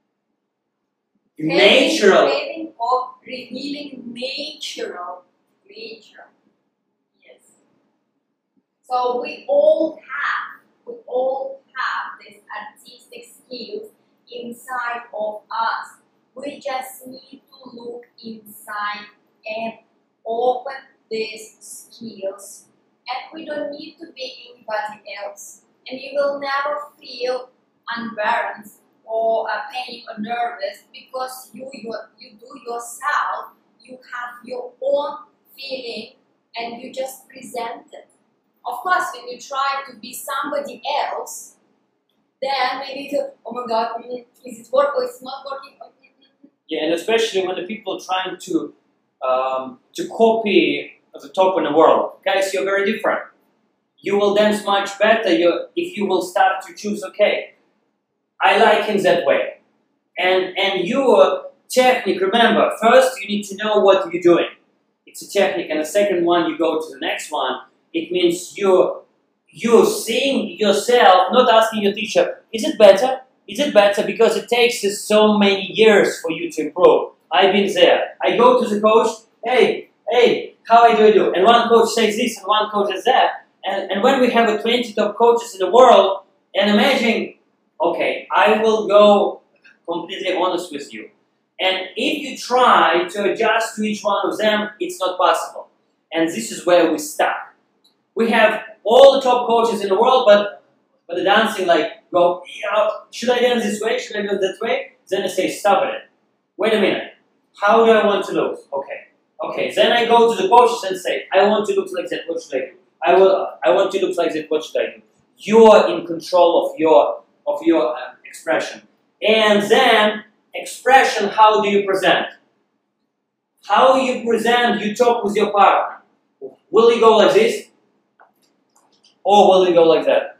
Natural. Revealing or revealing natural. Nature. Yes. So we all have, we all have this artistic skills inside of us. We just need to look inside and open these skills. And we don't need to be anybody else. And you will never feel unbalanced or uh, pain or nervous because you, you, you do yourself. You have your own feeling and you just present it. Of course, when you try to be somebody else, then maybe you feel, oh my God, mm, is it working or it's not working? Yeah, and especially when the people trying to um, to copy the top in the world. Guys, you're very different. You will dance much better you, if you will start to choose, okay, I like him that way. And, and your technique, remember, first you need to know what you're doing. It's a technique, and the second one, you go to the next one. It means you're, you're seeing yourself, not asking your teacher, is it better? Is it better? Because it takes us so many years for you to improve. I've been there. I go to the coach, hey, hey, how do I do? And one coach says this, and one coach says that. And, and when we have a twenty top coaches in the world, and imagine, okay, I will go completely honest with you. And if you try to adjust to each one of them, it's not possible. And this is where we stuck. We have all the top coaches in the world, but, but the dancing like, go, should I dance this way? Should I do it that way? Then I say, stop it. Wait a minute. How do I want to look? Okay. Okay. Then I go to the coaches and say, I want to look like that. What should I do? I will. I want to look like that. What should I do? You are in control of your of your uh, expression. And then expression. How do you present? How you present? You talk with your partner. Will you go like this? Or will you go like that?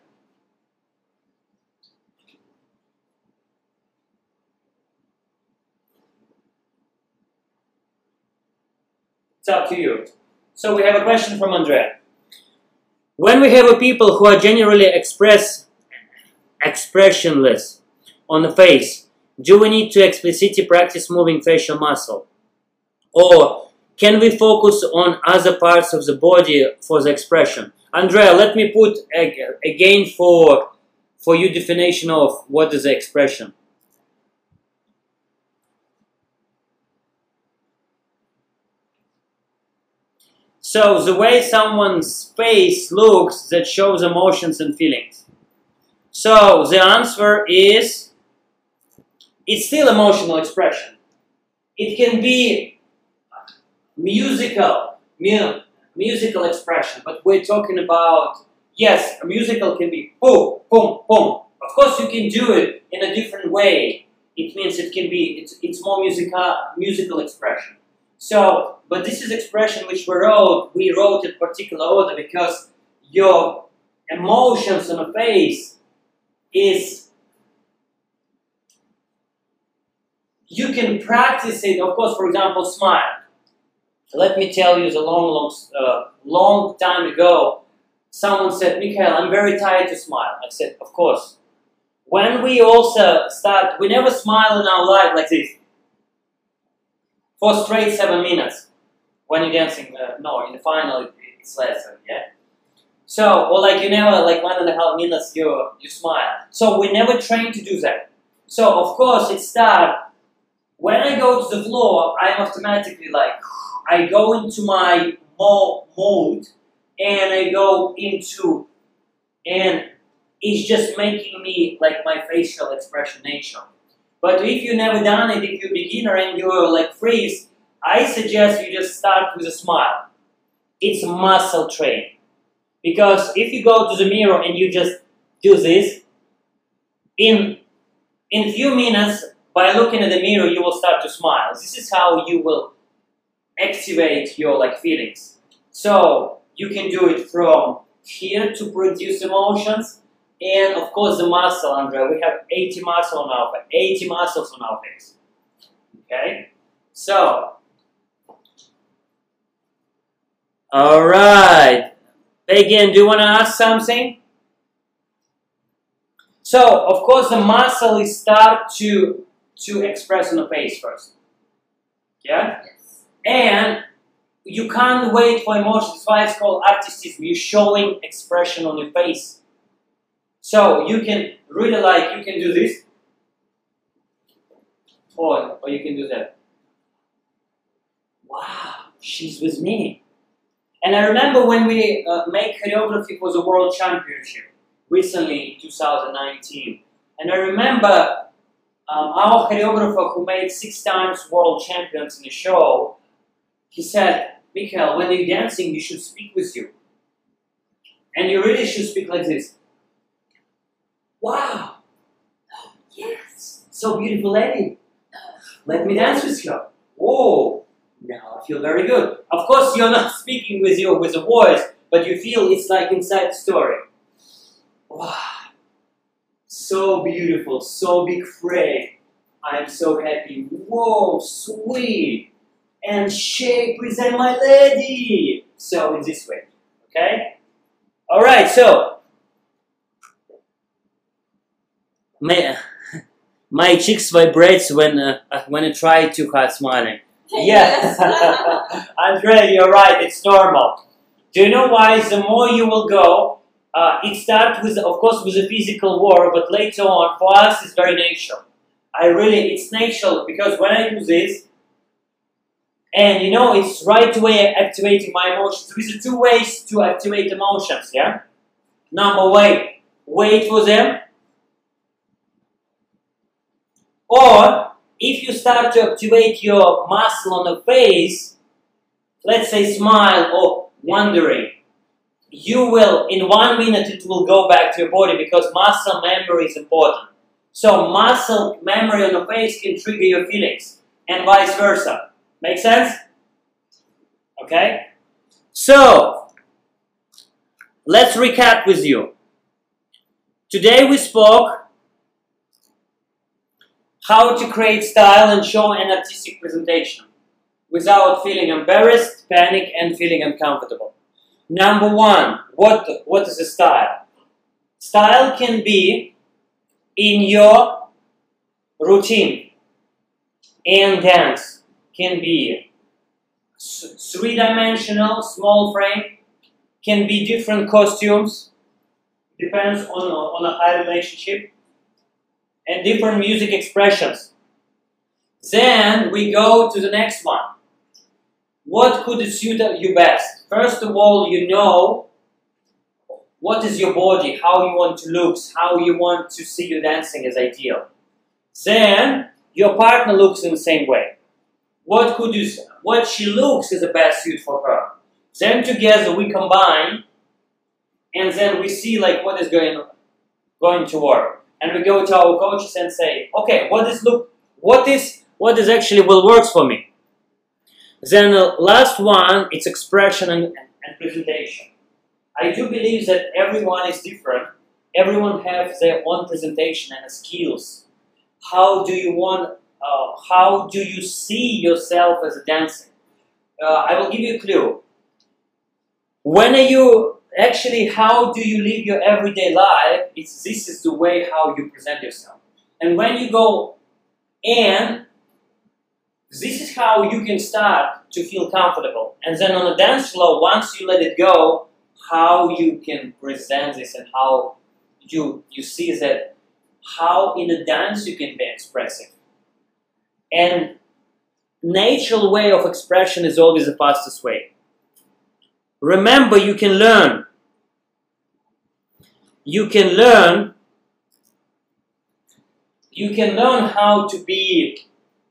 It's up to you. So we have a question from Andrea. When we have a people who are generally express expressionless on the face, do we need to explicitly practice moving facial muscle? Or can we focus on other parts of the body for the expression? Andrea, let me put again for, for you definition of what is the expression. So the way someone's face looks that shows emotions and feelings. So the answer is, it's still emotional expression. It can be musical, mu musical expression, but we're talking about, yes, a musical can be boom, boom, boom. Of course you can do it in a different way. It means it can be, it's, it's more musical, musical expression. So, but this is expression which we wrote, we wrote in particular order because your emotions on the face is, you can practice it, of course, for example, smile. Let me tell you, the long, long, uh, long time ago, someone said, Mikhail, I'm very tired to smile. I said, of course. When we also start, we never smile in our life like this. For straight seven minutes. When you're dancing, uh, no, in the final it, it's less, yeah? So, or like you never, like one and a half minutes you, you smile. So we never train to do that. So of course it starts, when I go to the floor, I'm automatically like, I go into my mo mode and I go into, and it's just making me like my facial expression natural. But if you've never done it, if you're a beginner and you're like freeze, I suggest you just start with a smile. It's muscle training. Because if you go to the mirror and you just do this, in in a few minutes, by looking at the mirror, you will start to smile. This is how you will activate your like feelings. So you can do it from here to produce emotions. And of course the muscle, Andrea, we have eighty muscles on our face, eighty muscles on our face. Okay? So, all right. Again, do you want to ask something? So, of course, the muscle is start to, to express on the face first. Yeah? Yes. And you can't wait for emotions. That's why it's called artistism. You're showing expression on your face. So, you can really like, you can do this. Or, or you can do that. Wow, she's with me. And I remember when we uh, made choreography for the World Championship recently in two thousand nineteen. And I remember um, our choreographer who made six times world champions in the show, he said, Mikhail, when you're dancing, you should speak with you. And you really should speak like this. Wow. Yes. So beautiful lady. Let me dance with you. Whoa. Now I feel very good. Of course, you're not speaking with you with a voice, but you feel it's like inside the story. Wow. So beautiful, so big frame. I'm so happy. Whoa, sweet. And shake, present my lady. So in this way, okay? All right, so my, my cheeks vibrates when uh, when I try too hard smiling. Yes, Andrea, you're right. It's normal. Do you know why? The more you will go, uh, it starts with, of course, with a physical work, but later on, for us, it's very natural. I really, it's natural because when I do this, and you know, it's right away activating my emotions. There is two ways to activate emotions, yeah? Number one, wait for them. Or, if you start to activate your muscle on the face, let's say smile or wondering, you will, in one minute, it will go back to your body because muscle memory is important. So, muscle memory on the face can trigger your feelings and vice versa. Make sense? Okay? So, let's recap with you. Today we spoke how to create style and show an artistic presentation without feeling embarrassed, panic, and feeling uncomfortable. Number one, what, what is a style? Style can be in your routine and dance. Can be three-dimensional, small frame, can be different costumes, depends on, on a high relationship, and different music expressions. Then we go to the next one. What could suit you best? First of all, you know what is your body, how you want to look, how you want to see you dancing is ideal. Then your partner looks in the same way. What could you, what she looks is the best suit for her. Then together we combine, and then we see like what is going going to work. And we go to our coaches and say, okay, what is look, what is what is actually will works for me. Then the last one, it's expression and, and presentation. I do believe that everyone is different. Everyone has their own presentation and skills. How do you want? Uh, how do you see yourself as a dancer? Uh, I will give you a clue. When are you actually? How do you live your everyday life? It's this is the way how you present yourself. And when you go in, this is how you can start to feel comfortable. And then on the dance floor, once you let it go, how you can present this and how you you see that how in the dance you can be expressive. And natural way of expression is always the fastest way. Remember, you can learn. You can learn. You can learn how to be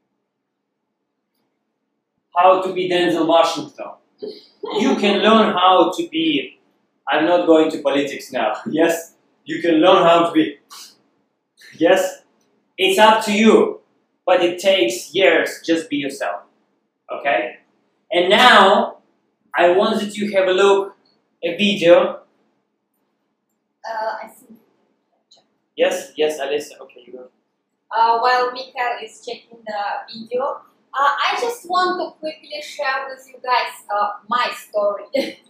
how to be Denzel Washington. You can learn how to be. I'm not going to politics now. Yes, you can learn how to be. Yes, it's up to you, but it takes years. Just be yourself. Okay. And now I want that you have a look, a video. Uh, I think. Yes, yes, Alisa. Okay, you go. Uh, while Mikhail is checking the video, Uh, I just want to quickly share with you guys uh, my story.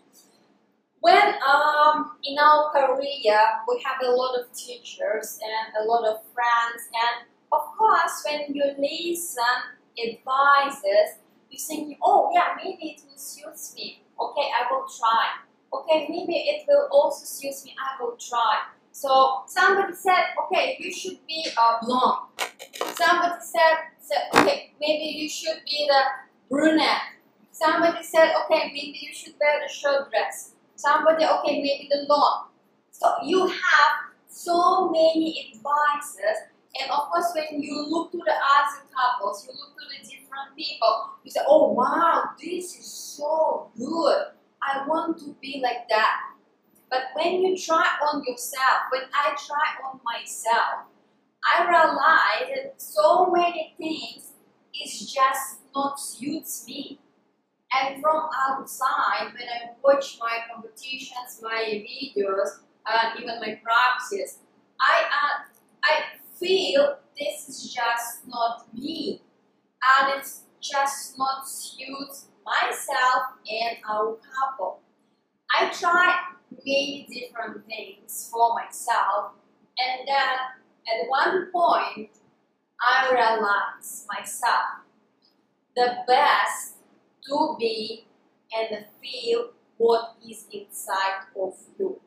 When um, in our career we have a lot of teachers and a lot of friends, and of course when you listen advices, you think, oh yeah, maybe it will suit me. Okay, I will try. Okay, maybe it will also suit me. I will try. So somebody said, okay, you should be uh, blonde. Somebody said, said, okay, maybe you should be the brunette. Somebody said, okay, maybe you should wear the short dress. Somebody, okay, maybe the long. So you have so many advices, and of course when you look to the other couples, you look to the different people, you say, oh wow, this is so good. I want to be like that. But when you try on yourself, when I try on myself, I realize that so many things is just not suits me. And from outside, when I watch my competitions, my videos, and even my practice, I uh, I feel this is just not me, and it's just not suits myself and our couple. I try many different things for myself, and then at one point I realized myself the best to be and feel what is inside of you.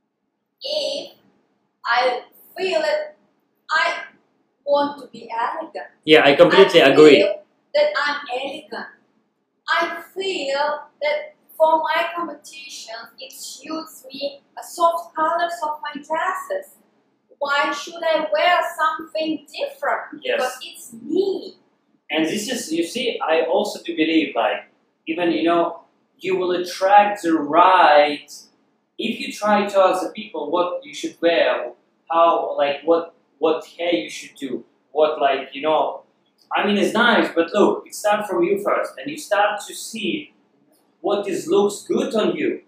If I feel it, I want to be elegant. Yeah, I completely I agree. feel that I'm elegant. I feel that for my competition, it suits me a soft colors of my dresses. Why should I wear something different? Yes. Because it's me. And this is, you see, I also do believe, like, even, you know, you will attract the right, if you try to ask the people what you should wear, how, like, what, what hair you should do, what, like, you know, I mean, it's nice, but look, it starts from you first, and you start to see what is looks good on you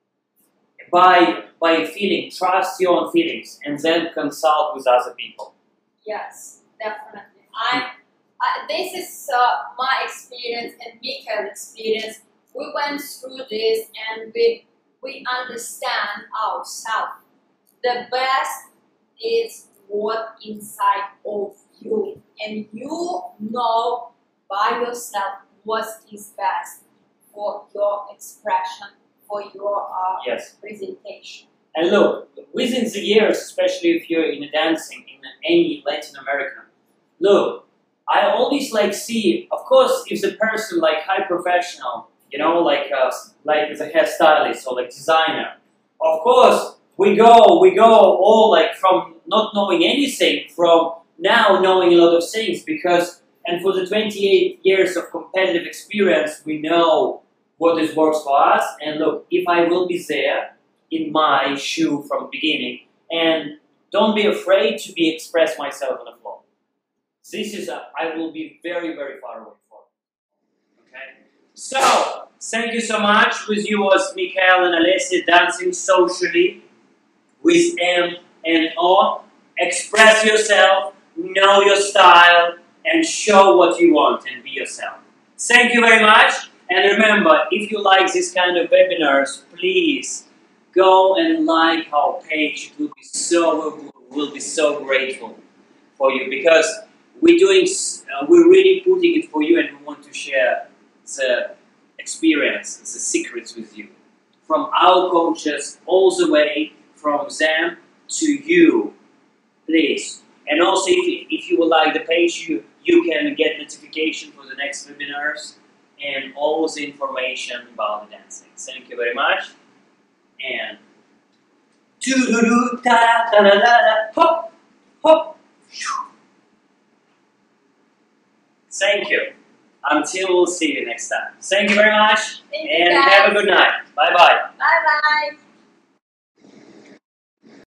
by, by feeling, trust your own feelings, and then consult with other people. Yes, definitely. I, I this is uh, my experience and Mikael's experience. We went through this and we we understand ourselves. The best is what inside of you, and you know by yourself what is best for your expression, for your uh, Yes. presentation. And look, within the years, especially if you're in dancing in any Latin American, look, I always like see, of course, if the person like high professional, you know, like uh, like the hairstylist or like designer, of course, we go, we go all like from not knowing anything, from now knowing a lot of things, because, and for the twenty-eight years of competitive experience, we know what is works for us. And look, if I will be there in my shoe from the beginning, and don't be afraid to be express myself on the floor. This is, a, I will be very, very far away from. Okay? So, thank you so much. With you was Mikael and Alessia dancing socially with M and O. Express yourself, know your style, and show what you want and be yourself. Thank you very much. And remember, if you like this kind of webinars, please go and like our page. It will be so, will be so grateful for you, because we're doing, uh, we're really putting it for you, and we want to share the experience, the secrets with you, from our coaches all the way from them to you, please. And also, if, if you would like the page, you you can get notification for the next webinars and all the information about the dancing. Thank you very much. And doo doo doo da da da da da hop hop. Thank you. Until we'll see you next time. Thank you very much. Thank you, and guys. have a good night. Bye bye. Bye bye.